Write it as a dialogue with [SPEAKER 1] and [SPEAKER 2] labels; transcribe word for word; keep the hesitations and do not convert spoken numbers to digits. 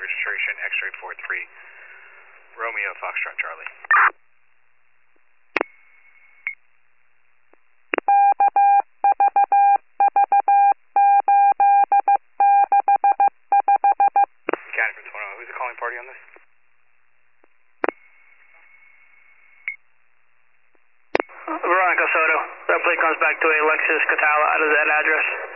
[SPEAKER 1] registration X-ray four three, Romeo Foxtrot Charlie. Mechanic from twenty-one, who's the calling party on this?
[SPEAKER 2] Veronica Soto. That plate comes back to a Lexus Catala out of that address.